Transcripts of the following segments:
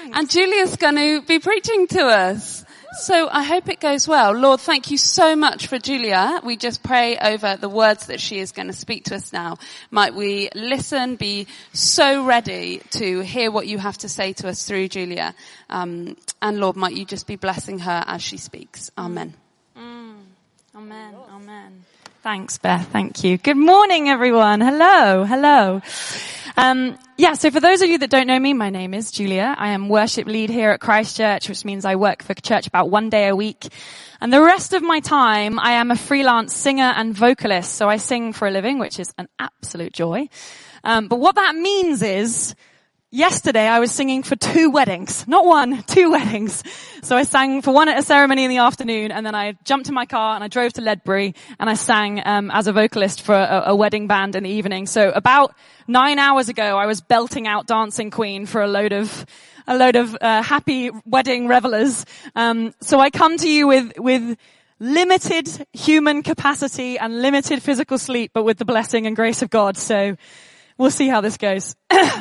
And Julia's going to be preaching to us. So I hope it goes well. Lord, thank you so much for Julia. We just pray over the words that she is going to speak to us now. Might we listen, be so ready to hear what you have to say to us through Julia. And Lord, might you just be blessing her as she speaks. Amen. Amen. Amen. Thanks, Beth. Thank you. Good morning, everyone. Hello. So for those of you that don't know me, my name is Julia. I am worship lead here at Christ Church, which means I work for church about 1 day a week. And the rest of my time, I am a freelance singer and vocalist. So I sing for a living, which is an absolute joy. But what that means is, yesterday I was singing for 2 weddings. Not 1, 2 weddings. So I sang for one at a ceremony in the afternoon, and then I jumped in my car and I drove to Ledbury and I sang as a vocalist for a wedding band in the evening. So about 9 hours ago I was belting out Dancing Queen for a load of happy wedding revelers. So I come to you with limited human capacity and limited physical sleep, but with the blessing and grace of God. So we'll see how this goes.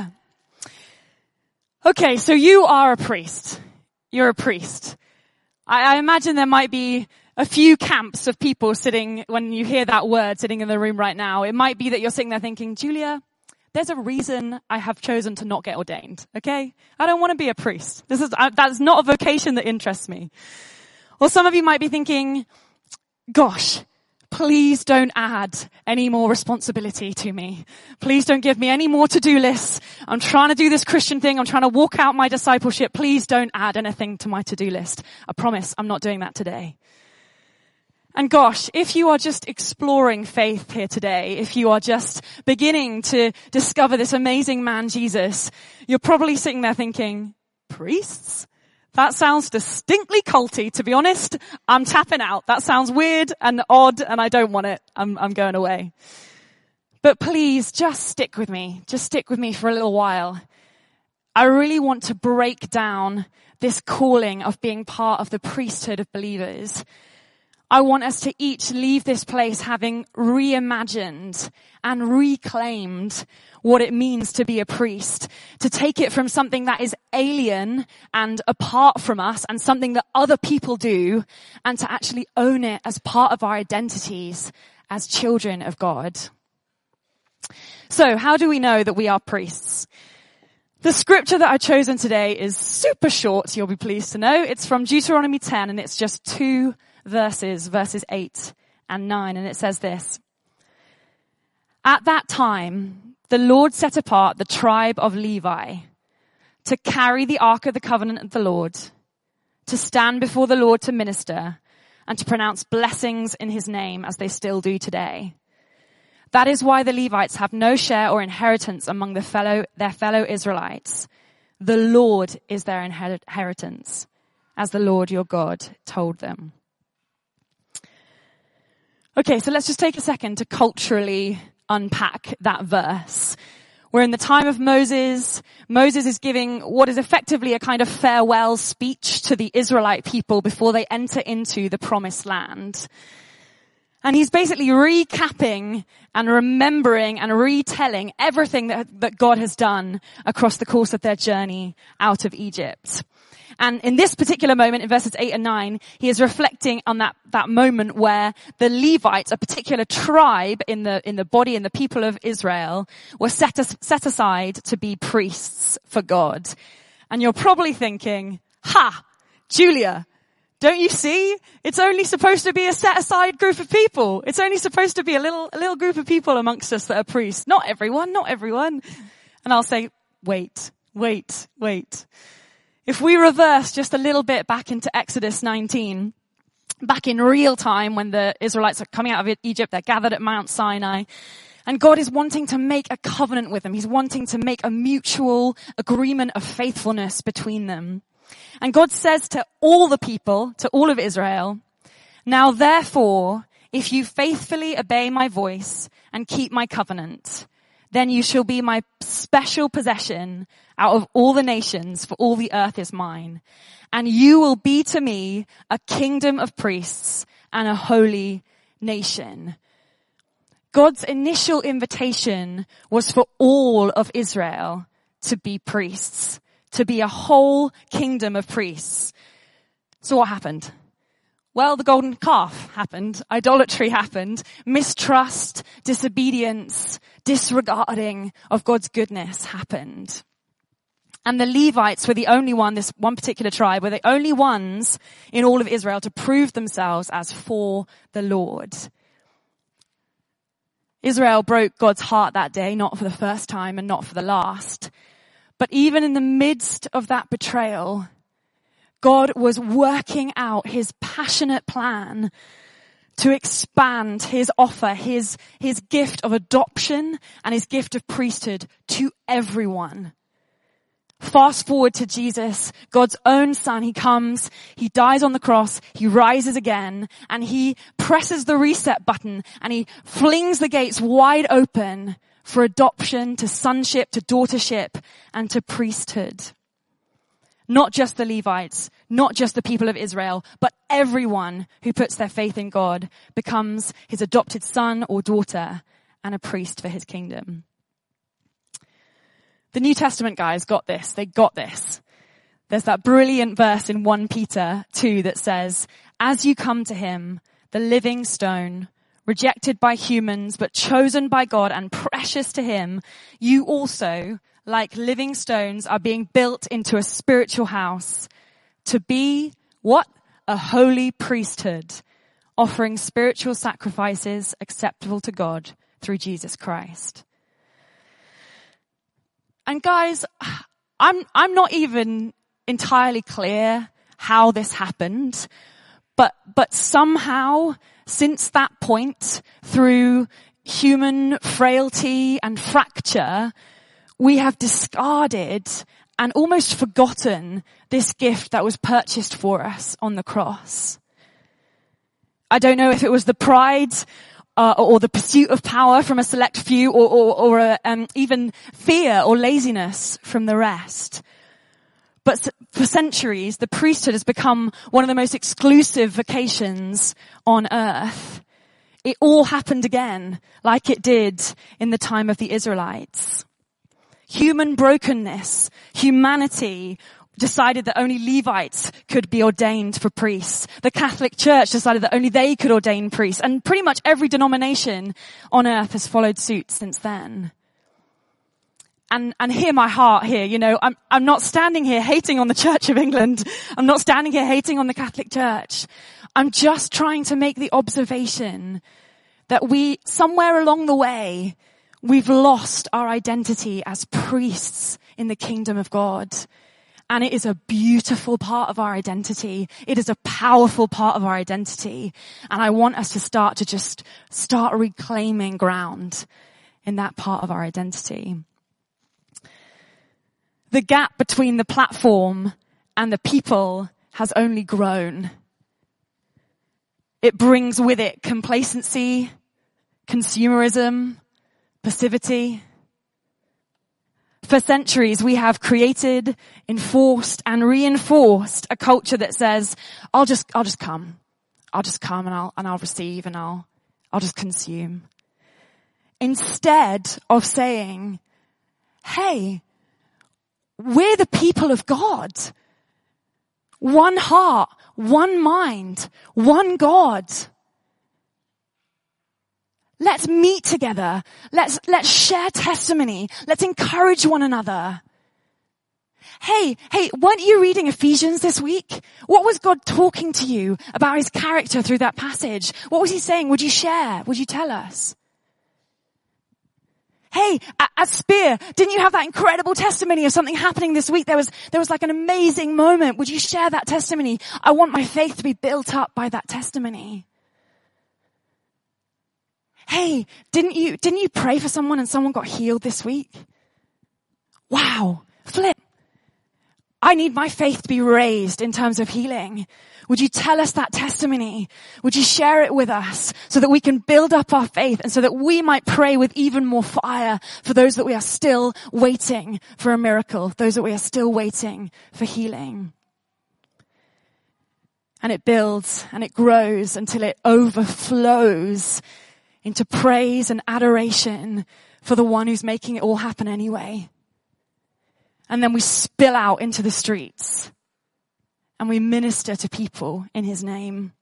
Okay, so you are a priest. You're a priest. I imagine there might be a few camps of people sitting, when you hear that word, sitting in the room right now. It might be that you're sitting there thinking, Julia, there's a reason I have chosen to not get ordained, okay? I don't want to be a priest. That's not a vocation that interests me. Or some of you might be thinking, gosh, please don't add any more responsibility to me. Please don't give me any more to-do lists. I'm trying to do this Christian thing. I'm trying to walk out my discipleship. Please don't add anything to my to-do list. I promise I'm not doing that today. And gosh, if you are just exploring faith here today, if you are just beginning to discover this amazing man, Jesus, you're probably sitting there thinking, priests? That sounds distinctly culty, to be honest. I'm tapping out. That sounds weird and odd and I don't want it. I'm going away. But please just stick with me. Just stick with me for a little while. I really want to break down this calling of being part of the priesthood of believers. I want us to each leave this place having reimagined and reclaimed what it means to be a priest, to take it from something that is alien and apart from us and something that other people do, and to actually own it as part of our identities as children of God. So how do we know that we are priests? The scripture that I've chosen today is super short, you'll be pleased to know. It's from Deuteronomy 10 and it's just 2 verses 8 and 9, and it says this. At that time, the Lord set apart the tribe of Levi to carry the ark of the covenant of the Lord, to stand before the Lord to minister, and to pronounce blessings in his name as they still do today. That is why the Levites have no share or inheritance among their fellow Israelites. The Lord is their inheritance, as the Lord your God told them. Okay, so let's just take a second to culturally unpack that verse. We're in the time of Moses. Moses is giving what is effectively a kind of farewell speech to the Israelite people before they enter into the promised land. And he's basically recapping and remembering and retelling everything that God has done across the course of their journey out of Egypt. And in this particular moment, in verses 8 and 9, he is reflecting on that moment where the Levites, a particular tribe in the body and the people of Israel, were set aside to be priests for God. And you're probably thinking, Julia, don't you see? It's only supposed to be a set aside group of people. It's only supposed to be a little group of people amongst us that are priests. Not everyone. And I'll say, wait. If we reverse just a little bit back into Exodus 19, back in real time when the Israelites are coming out of Egypt, they're gathered at Mount Sinai, and God is wanting to make a covenant with them. He's wanting to make a mutual agreement of faithfulness between them. And God says to all the people, to all of Israel, now therefore, if you faithfully obey my voice and keep my covenant, then you shall be my special possession out of all the nations, for all the earth is mine. And you will be to me a kingdom of priests and a holy nation. God's initial invitation was for all of Israel to be priests, to be a whole kingdom of priests. So what happened? Well, the golden calf happened. Idolatry happened. Mistrust, disobedience, disregarding of God's goodness happened. And the Levites were the only one, this one particular tribe, were the only ones in all of Israel to prove themselves as for the Lord. Israel broke God's heart that day, not for the first time and not for the last. But even in the midst of that betrayal, God was working out his passionate plan to expand his offer, his gift of adoption and his gift of priesthood to everyone. Fast forward to Jesus, God's own son. He comes, he dies on the cross, he rises again, and he presses the reset button and he flings the gates wide open for adoption, to sonship, to daughtership, and to priesthood. Not just the Levites, not just the people of Israel, but everyone who puts their faith in God becomes his adopted son or daughter and a priest for his kingdom. The New Testament guys got this. They got this. There's that brilliant verse in 1 Peter 2 that says, "As you come to him, the living stone, rejected by humans, but chosen by God and precious to him, you also, like living stones, are being built into a spiritual house to be," what? "A holy priesthood, offering spiritual sacrifices acceptable to God through Jesus Christ." And guys, I'm not even entirely clear how this happened, but somehow since that point, through human frailty and fracture, we have discarded and almost forgotten this gift that was purchased for us on the cross. I don't know if it was the pride or the pursuit of power from a select few, or even fear or laziness from the rest. But for centuries, the priesthood has become one of the most exclusive vocations on earth. It all happened again, like it did in the time of the Israelites. Human brokenness, humanity decided that only Levites could be ordained for priests. The Catholic Church decided that only they could ordain priests. And pretty much every denomination on earth has followed suit since then. And hear my heart here, you know, I'm not standing here hating on the Church of England. I'm not standing here hating on the Catholic Church. I'm just trying to make the observation that somewhere along the way, we've lost our identity as priests in the kingdom of God. And it is a beautiful part of our identity. It is a powerful part of our identity. And I want us to start reclaiming ground in that part of our identity. The gap between the platform and the people has only grown. It brings with it complacency, consumerism, passivity. For centuries, we have created, enforced, and reinforced a culture that says, I'll just come and I'll receive and I'll just consume. Instead of saying, hey, we're the people of God. One heart, one mind, one God. Let's meet together. Let's share testimony. Let's encourage one another. Hey, weren't you reading Ephesians this week? What was God talking to you about his character through that passage? What was he saying? Would you share? Would you tell us? Hey, at Spear, didn't you have that incredible testimony of something happening this week? There was like an amazing moment. Would you share that testimony? I want my faith to be built up by that testimony. Hey, didn't you pray for someone and someone got healed this week? Wow, flip. I need my faith to be raised in terms of healing. Would you tell us that testimony? Would you share it with us so that we can build up our faith and so that we might pray with even more fire for those that we are still waiting for a miracle, those that we are still waiting for healing? And it builds and it grows until it overflows into praise and adoration for the one who's making it all happen anyway. And then we spill out into the streets and we minister to people in his name.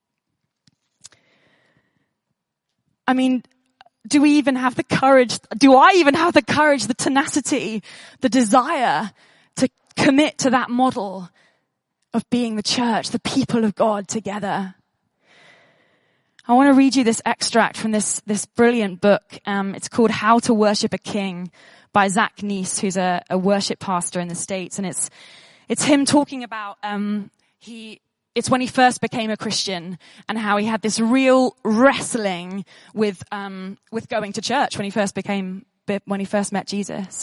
I mean, do we even have the courage? Do I even have the courage, the tenacity, the desire to commit to that model of being the church, the people of God together? I want to read you this extract from this brilliant book. It's called How to Worship a King by Zach Neese, who's a worship pastor in the States. And it's him talking about, it's when he first became a Christian and how he had this real wrestling with going to church when he first met Jesus.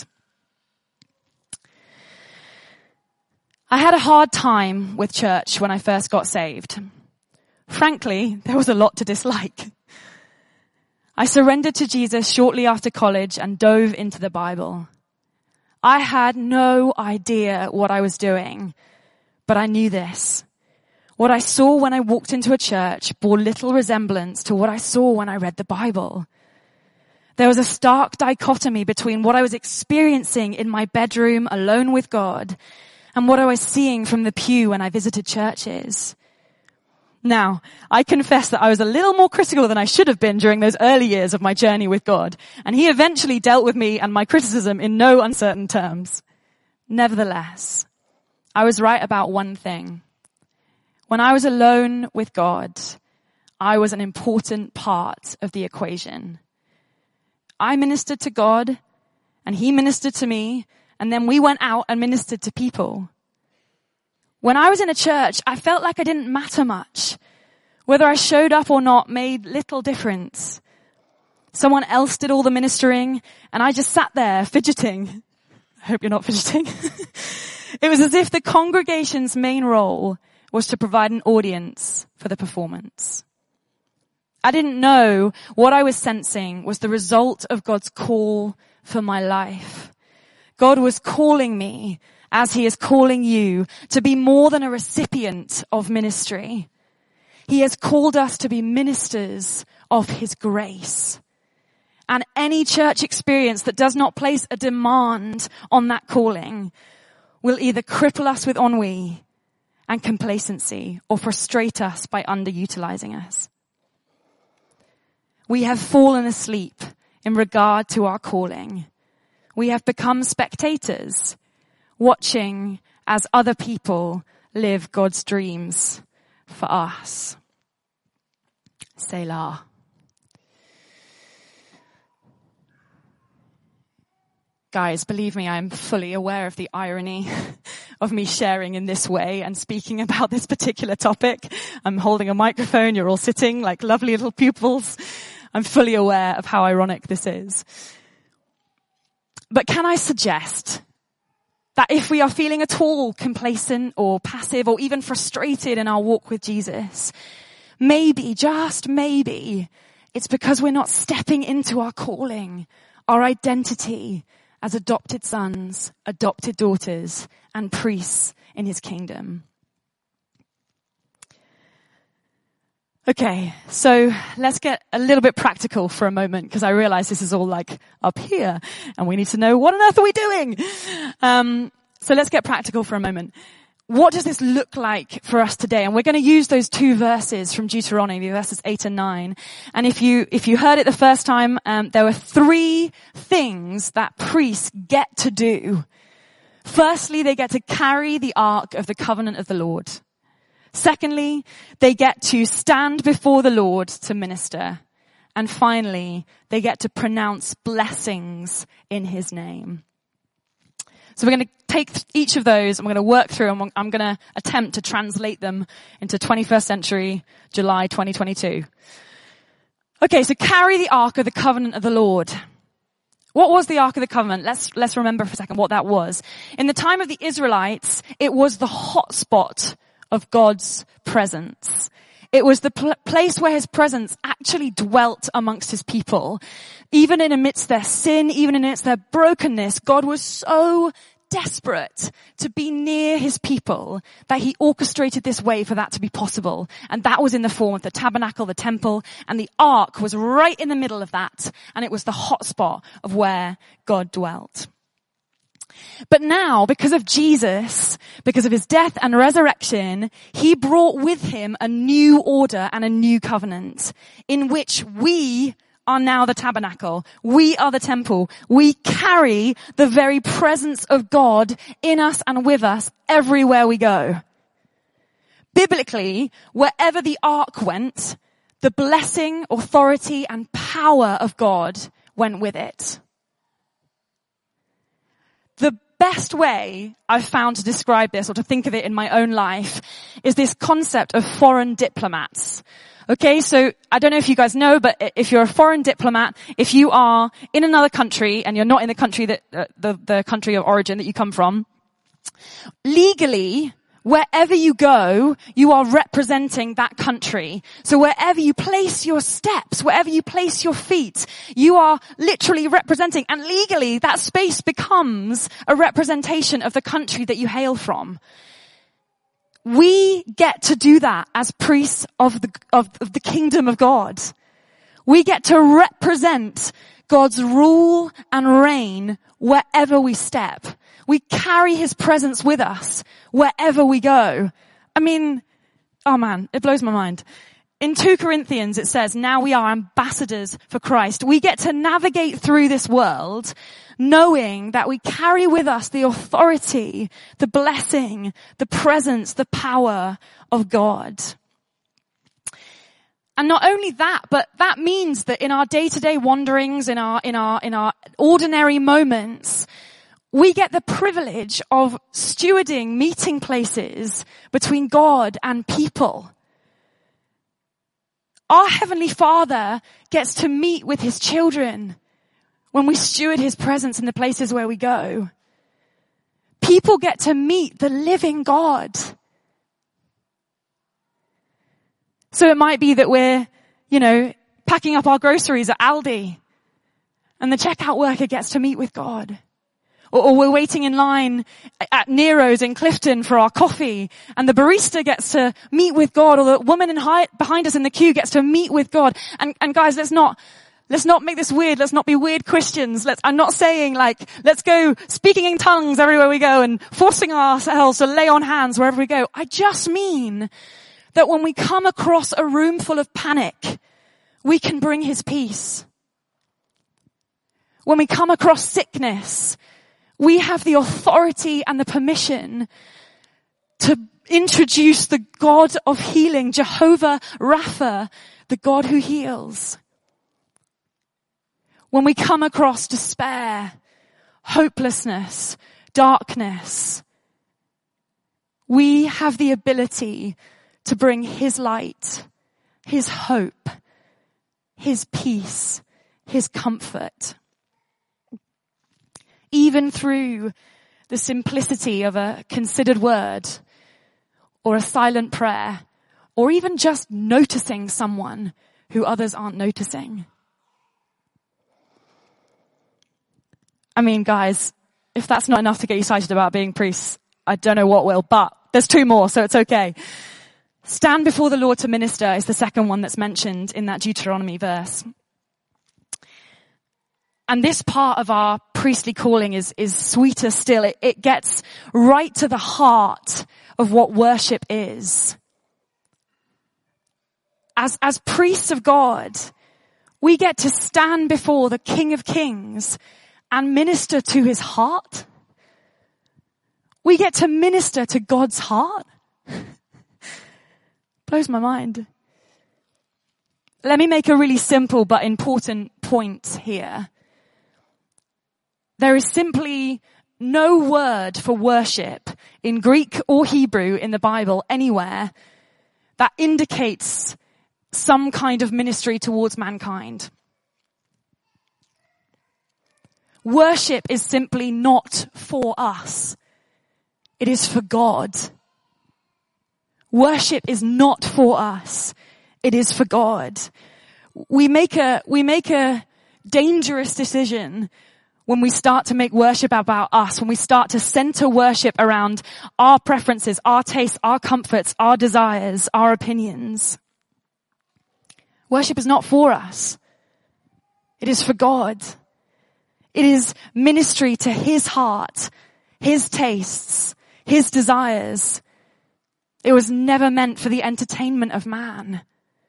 I had a hard time with church when I first got saved. Frankly, there was a lot to dislike. I surrendered to Jesus shortly after college and dove into the Bible. I had no idea what I was doing, but I knew this. What I saw when I walked into a church bore little resemblance to what I saw when I read the Bible. There was a stark dichotomy between what I was experiencing in my bedroom alone with God and what I was seeing from the pew when I visited churches. Now, I confess that I was a little more critical than I should have been during those early years of my journey with God, and he eventually dealt with me and my criticism in no uncertain terms. Nevertheless, I was right about one thing. When I was alone with God, I was an important part of the equation. I ministered to God, and he ministered to me, and then we went out and ministered to people. When I was in a church, I felt like I didn't matter much. Whether I showed up or not made little difference. Someone else did all the ministering, and I just sat there fidgeting. I hope you're not fidgeting. It was as if the congregation's main role was to provide an audience for the performance. I didn't know what I was sensing was the result of God's call for my life. God was calling me, as he is calling you, to be more than a recipient of ministry. He has called us to be ministers of his grace. And any church experience that does not place a demand on that calling will either cripple us with ennui and complacency or frustrate us by underutilizing us. We have fallen asleep in regard to our calling. We have become spectators, watching as other people live God's dreams for us. Selah. Guys, believe me, I'm fully aware of the irony of me sharing in this way and speaking about this particular topic. I'm holding a microphone, you're all sitting like lovely little pupils. I'm fully aware of how ironic this is. But can I suggest that if we are feeling at all complacent or passive or even frustrated in our walk with Jesus, maybe, just maybe, it's because we're not stepping into our calling, our identity as adopted sons, adopted daughters, and priests in his kingdom. Okay, so let's get a little bit practical for a moment, because I realize this is all like up here, and we need to know what on earth are we doing? So let's get practical for a moment. What does this look like for us today? And we're going to use those two verses from Deuteronomy, verses 8 and 9. And if you heard it the first time, there were 3 things that priests get to do. Firstly, they get to carry the ark of the covenant of the Lord. Secondly, they get to stand before the Lord to minister. And finally, they get to pronounce blessings in his name. So we're going to take each of those and we're going to work through and I'm going to attempt to translate them into 21st century, July 2022. Okay, so carry the ark of the covenant of the Lord. What was the Ark of the Covenant? Let's remember for a second what that was. In the time of the Israelites, it was the hotspot of God's presence. It was the place where his presence actually dwelt amongst his people. Even in amidst their sin, even amidst their brokenness, God was so desperate to be near his people that he orchestrated this way for that to be possible. And that was in the form of the tabernacle, the temple, and the ark was right in the middle of that. And it was the hotspot of where God dwelt. But now, because of Jesus, because of his death and resurrection, he brought with him a new order and a new covenant in which we are now the tabernacle. We are the temple. We carry the very presence of God in us and with us everywhere we go. Biblically, wherever the ark went, the blessing, authority, and power of God went with it. The best way I've found to describe this or to think of it in my own life is this concept of foreign diplomats. Okay, so I don't know if you guys know, but if you're a foreign diplomat, if you are in another country and you're not in the country that the country of origin that you come from, legally, wherever you go, you are representing that country. So wherever you place your steps, wherever you place your feet, you are literally representing, and legally that space becomes a representation of the country that you hail from. We get to do that as priests of the kingdom of God. We get to represent God's rule and reign wherever we step. We carry his presence with us wherever we go. I mean, oh man, it blows my mind. In 2 Corinthians it says, now we are ambassadors for Christ. We get to navigate through this world knowing that we carry with us the authority, the blessing, the presence, the power of God. And not only that, but that means that in our day-to-day wanderings, in our ordinary moments, we get the privilege of stewarding meeting places between God and people. Our Heavenly Father gets to meet with his children when we steward his presence in the places where we go. People get to meet the living God. So it might be that we're, packing up our groceries at Aldi and the checkout worker gets to meet with God. Or we're waiting in line at Nero's in Clifton for our coffee and the barista gets to meet with God, or the woman behind us in the queue gets to meet with God. And guys, let's not make this weird. Let's not be weird Christians. I'm not saying let's go speaking in tongues everywhere we go and forcing ourselves to lay on hands wherever we go. I just mean that when we come across a room full of panic, we can bring his peace. When we come across sickness, we have the authority and the permission to introduce the God of healing, Jehovah Rapha, the God who heals. When we come across despair, hopelessness, darkness, we have the ability to bring his light, his hope, his peace, his comfort. Even through the simplicity of a considered word or a silent prayer, or even just noticing someone who others aren't noticing. I mean, guys, if that's not enough to get you excited about being priests, I don't know what will, but there's 2 more, so it's okay. Stand before the Lord to minister is the second one that's mentioned in that Deuteronomy verse. And this part of our priestly calling is sweeter still. It gets right to the heart of what worship is. As priests of God, we get to stand before the King of Kings and minister to his heart. We get to minister to God's heart. Blows my mind. Let me make a really simple but important point here. There is simply no word for worship in Greek or Hebrew in the Bible anywhere that indicates some kind of ministry towards mankind. Worship is simply not for us. It is for God. Worship is not for us. It is for God. We make a dangerous decision when we start to make worship about us, when we start to center worship around our preferences, our tastes, our comforts, our desires, our opinions. Worship is not for us. It is for God. It is ministry to his heart his tastes, his desires. It was never meant for the entertainment of man.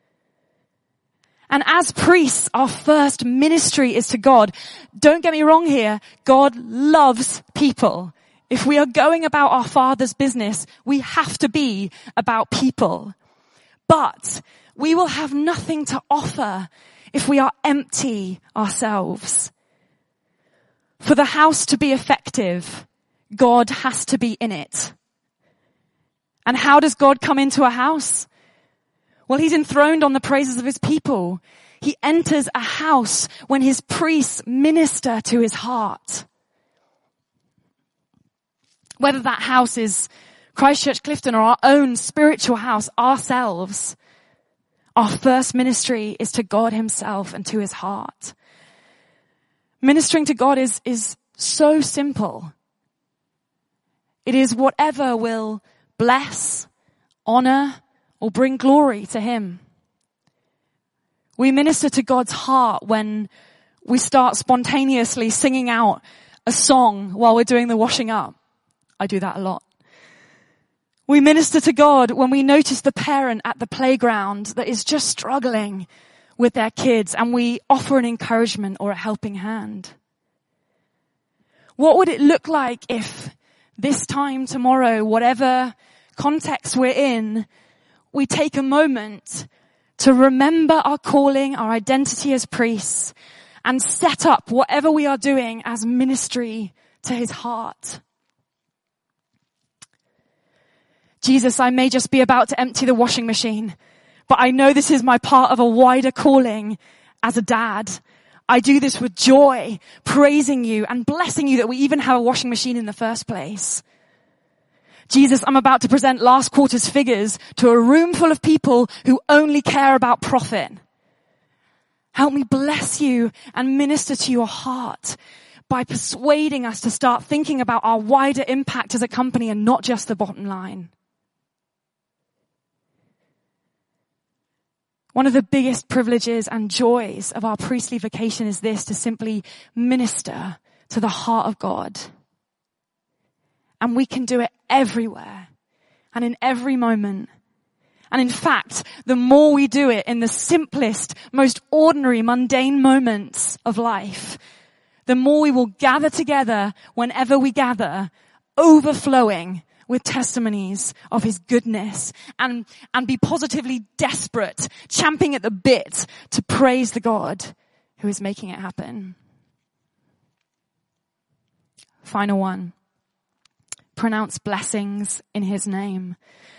And as priests, our first ministry is to God. Don't get me wrong here. God loves people. If we are going about our Father's business, we have to be about people. But we will have nothing to offer if we are empty ourselves. For the house to be effective, God has to be in it. And how does God come into a house? Well, he's enthroned on the praises of his people. He enters a house when his priests minister to his heart. Whether that house is Christchurch Clifton or our own spiritual house, ourselves, our first ministry is to God himself and to his heart. Ministering to God is so simple. It is whatever will bless, honor, or bring glory to him. We minister to God's heart when we start spontaneously singing out a song while we're doing the washing up. I do that a lot. We minister to God when we notice the parent at the playground that is just struggling with their kids and we offer an encouragement or a helping hand. What would it look like if this time tomorrow, whatever context we're in, we take a moment to remember our calling, our identity as priests, and set up whatever we are doing as ministry to his heart? Jesus, I may just be about to empty the washing machine, but I know this is my part of a wider calling as a dad. I do this with joy, praising you and blessing you that we even have a washing machine in the first place. Jesus, I'm about to present last quarter's figures to a room full of people who only care about profit. Help me bless you and minister to your heart by persuading us to start thinking about our wider impact as a company and not just the bottom line. One of the biggest privileges and joys of our priestly vocation is this, to simply minister to the heart of God. And we can do it everywhere and in every moment. And in fact, the more we do it in the simplest, most ordinary, mundane moments of life, the more we will gather together whenever we gather, overflowing with testimonies of his goodness and be positively desperate, champing at the bit to praise the God who is making it happen. Final one. Pronounce blessings in his name.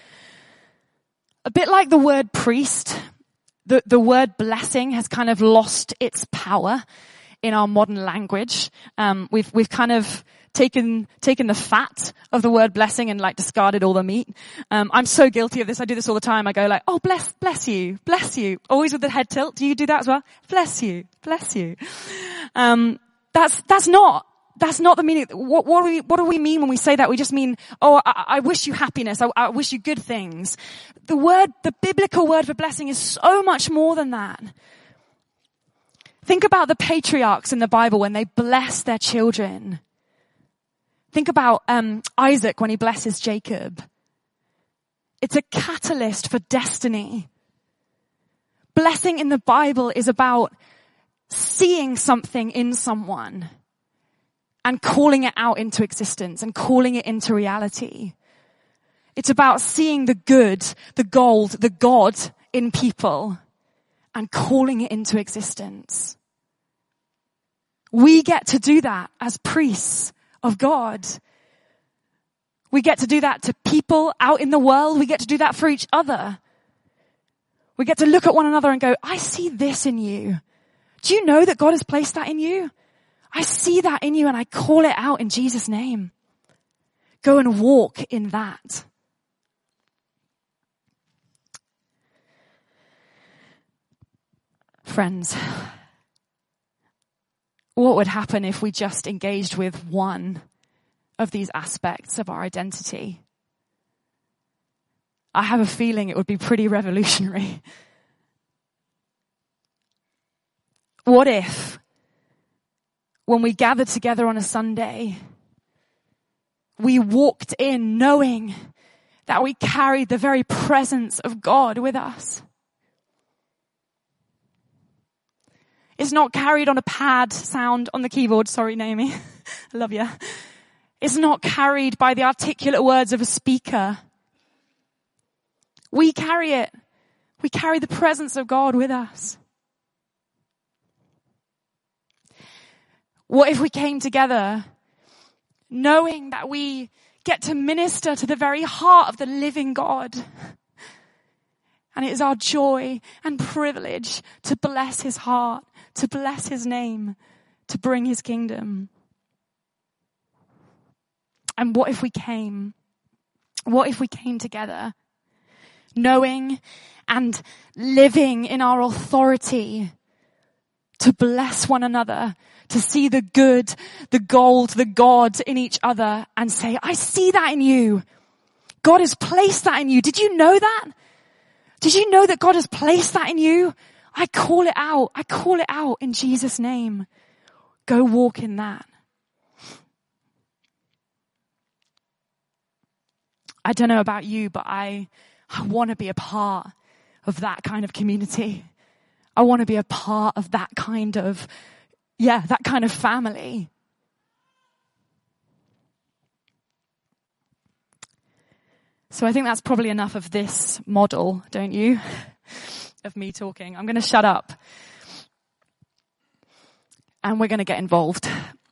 A bit like the word priest, the word blessing has kind of lost its power in our modern language. We've kind of taken the fat of the word blessing and like discarded all the meat. I'm so guilty of this. I do this all the time. I go like, oh, bless you. Always with the head tilt. Do you do that as well? Bless you. That's not the meaning. What do we mean when we say that? We just mean, oh, I wish you happiness. I wish you good things. The biblical word for blessing is so much more than that. Think about the patriarchs in the Bible when they bless their children. Think about Isaac when he blesses Jacob. It's a catalyst for destiny. Blessing in the Bible is about seeing something in someone and calling it out into existence and calling it into reality. It's about seeing the good, the gold, the God in people and calling it into existence. We get to do that as priests of God. We get to do that to people out in the world. We get to do that for each other. We get to look at one another and go, I see this in you. Do you know that God has placed that in you? I see that in you and I call it out in Jesus' name. Go and walk in that. Friends, what would happen if we just engaged with one of these aspects of our identity? I have a feeling it would be pretty revolutionary. What if, when we gather together on a Sunday, we walked in knowing that we carried the very presence of God with us. It's not carried on a pad sound on the keyboard. Sorry, Naomi. I love you. It's not carried by the articulate words of a speaker. We carry it. We carry the presence of God with us. What if we came together knowing that we get to minister to the very heart of the living God? And it is our joy and privilege to bless his heart, to bless his name, to bring his kingdom. And what if we came? What if we came together knowing and living in our authority to bless one another, to see the good, the gold, the God in each other and say, I see that in you. God has placed that in you. Did you know that? Did you know that God has placed that in you? I call it out. I call it out in Jesus' name. Go walk in that. I don't know about you, but I want to be a part of that kind of community. I want to be a part of that kind of family. So I think that's probably enough of this model, don't you? Of me talking. I'm going to shut up. And we're going to get involved.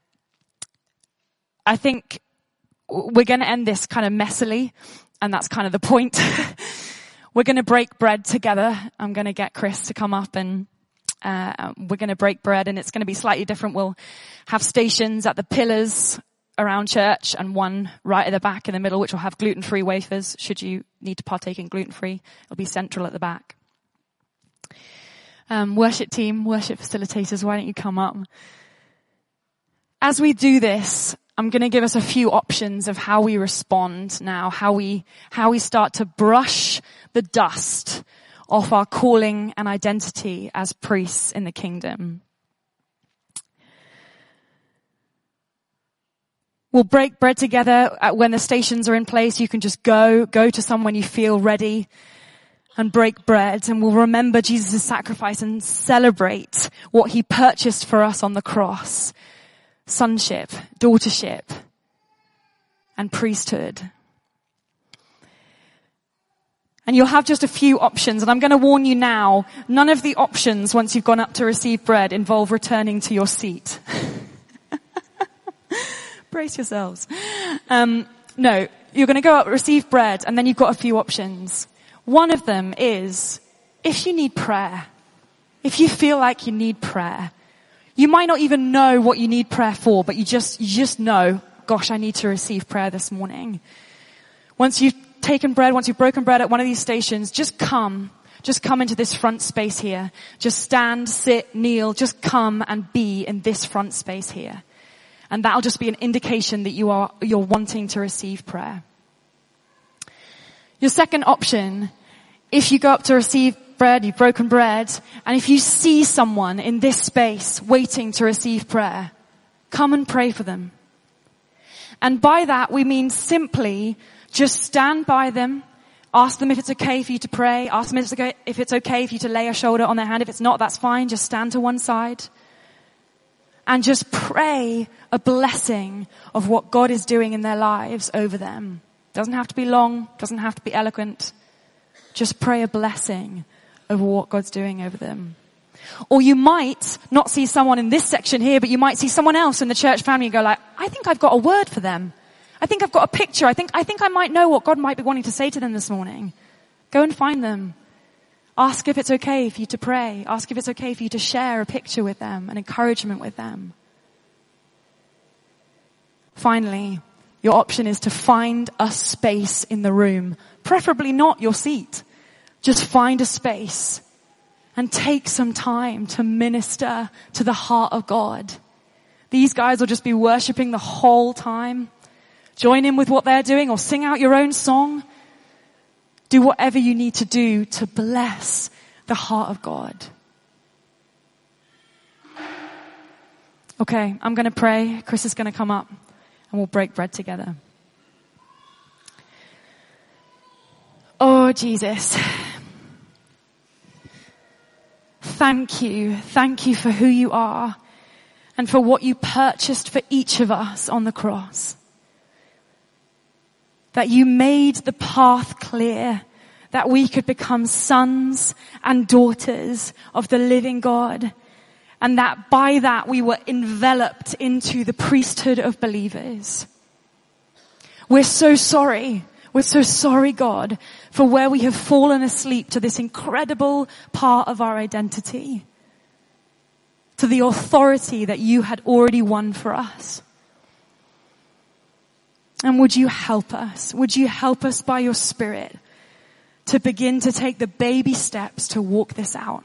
I think we're going to end this kind of messily, and that's kind of the point. We're going to break bread together. I'm going to get Chris to come up and we're going to break bread, and it's going to be slightly different. We'll have stations at the pillars around church and one right at the back in the middle, which will have gluten-free wafers should you need to partake in gluten-free. It'll be central at the back. Worship team, worship facilitators, why don't you come up? As we do this, I'm going to give us a few options of how we respond now, how we start to brush the dust off our calling and identity as priests in the kingdom. We'll break bread together when the stations are in place. You can just go to someone you feel ready and break bread, and we'll remember Jesus' sacrifice and celebrate what he purchased for us on the cross. Sonship, daughtership, and priesthood. And you'll have just a few options, and I'm going to warn you now, none of the options once you've gone up to receive bread involve returning to your seat. Brace yourselves. No, you're going to go up, receive bread, and then you've got a few options. One of them is, if you need prayer, if you feel like you need prayer, you might not even know what you need prayer for, but you just know, gosh, I need to receive prayer this morning. Once you've taken bread, once you've broken bread at one of these stations, just come into this front space here. Just stand, sit, kneel, just come and be in this front space here. And that'll just be an indication that you're wanting to receive prayer. Your second option, if you go up to receive bread, you've broken bread, and if you see someone in this space waiting to receive prayer, come and pray for them. And by that we mean simply just stand by them, ask them if it's okay for you to pray, ask them if it's okay for you to lay a shoulder on their hand. If it's not, that's fine, just stand to one side. And just pray a blessing of what God is doing in their lives over them. Doesn't have to be long, doesn't have to be eloquent. Just pray a blessing over what God's doing over them. Or you might not see someone in this section here, but you might see someone else in the church family and go like, I think I've got a word for them. I think I've got a picture. I think I might know what God might be wanting to say to them this morning. Go and find them. Ask if it's okay for you to pray. Ask if it's okay for you to share a picture with them, an encouragement with them. Finally, your option is to find a space in the room, preferably not your seat. Just find a space and take some time to minister to the heart of God. These guys will just be worshiping the whole time. Join in with what they're doing or sing out your own song. Do whatever you need to do to bless the heart of God. Okay, I'm going to pray. Chris is going to come up and we'll break bread together. Oh, Jesus. Thank you. Thank you for who you are and for what you purchased for each of us on the cross. That you made the path clear, that we could become sons and daughters of the living God, and that by that we were enveloped into the priesthood of believers. We're so sorry. We're so sorry, God, for where we have fallen asleep to this incredible part of our identity, to the authority that you had already won for us. And would you help us? Would you help us by your Spirit to begin to take the baby steps to walk this out?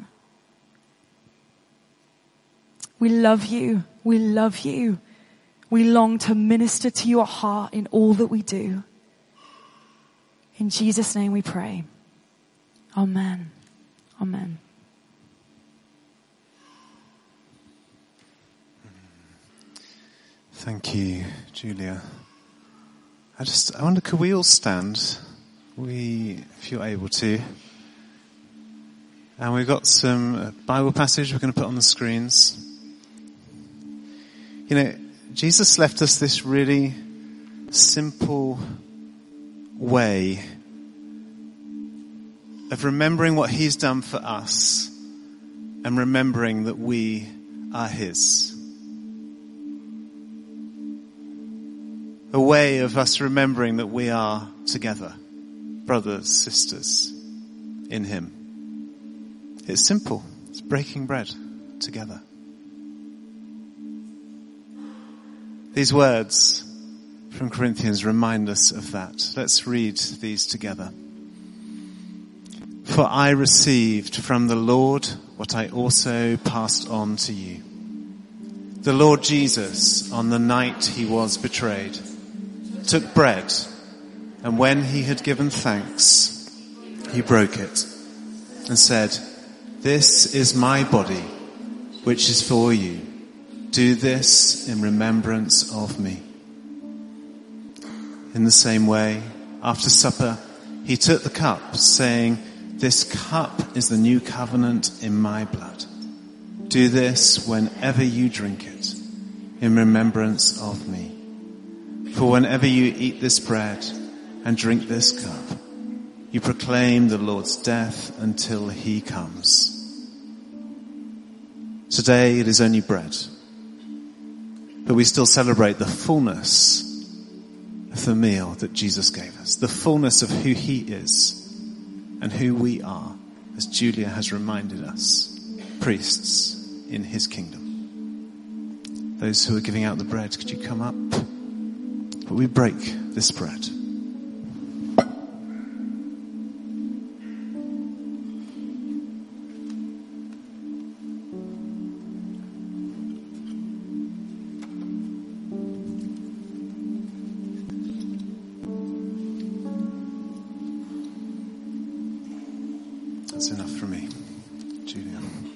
We love you. We love you. We long to minister to your heart in all that we do. In Jesus' name we pray. Amen. Amen. Thank you, Julia. I wonder, could we all stand? If you're able to. And we've got some Bible passage we're going to put on the screens. You know, Jesus left us this really simple way of remembering what he's done for us and remembering that we are his. A way of us remembering that we are together, brothers, sisters, in him. It's simple. It's breaking bread together. These words from Corinthians remind us of that. Let's read these together. For I received from the Lord what I also passed on to you. The Lord Jesus, on the night he was betrayed, took bread, and when he had given thanks, he broke it and said, "This is my body, which is for you. Do this in remembrance of me." In the same way, after supper, he took the cup, saying, "This cup is the new covenant in my blood. Do this whenever you drink it, in remembrance of me. For whenever you eat this bread and drink this cup, you proclaim the Lord's death until he comes." Today it is only bread, but we still celebrate the fullness of the meal that Jesus gave us, the fullness of who he is and who we are, as Julia has reminded us, priests in his kingdom. Those who are giving out the bread, could you come up? But we break this bread. That's enough for me, Julia.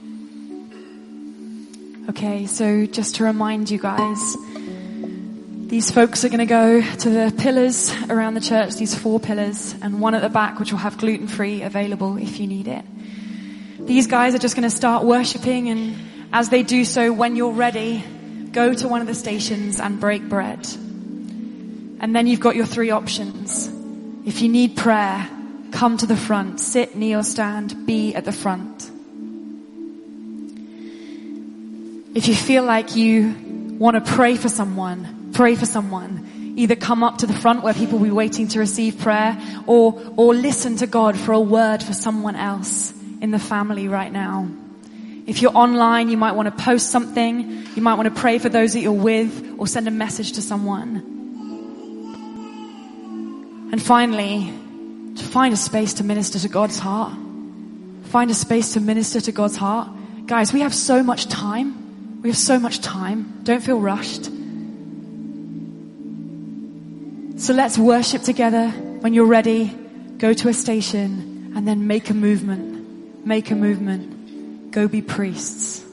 Okay, so just to remind you guys, these folks are going to go to the pillars around the church, these 4 pillars, and one at the back which will have gluten-free available if you need it. These guys are just going to start worshiping, and as they do so, when you're ready, go to one of the stations and break bread. And then you've got your 3 options. If you need prayer, come to the front. Sit, kneel, stand, be at the front. If you feel like you want to pray for someone. Either come up to the front where people will be waiting to receive prayer, or listen to God for a word for someone else in the family right now. If you're online, you might want to post something. You might want to pray for those that you're with, or send a message to someone. And finally, to find a space to minister to God's heart. Find a space to minister to God's heart. Guys, we have so much time. We have so much time. Don't feel rushed. So let's worship together. When you're ready, go to a station and then make a movement. Make a movement. Go be priests.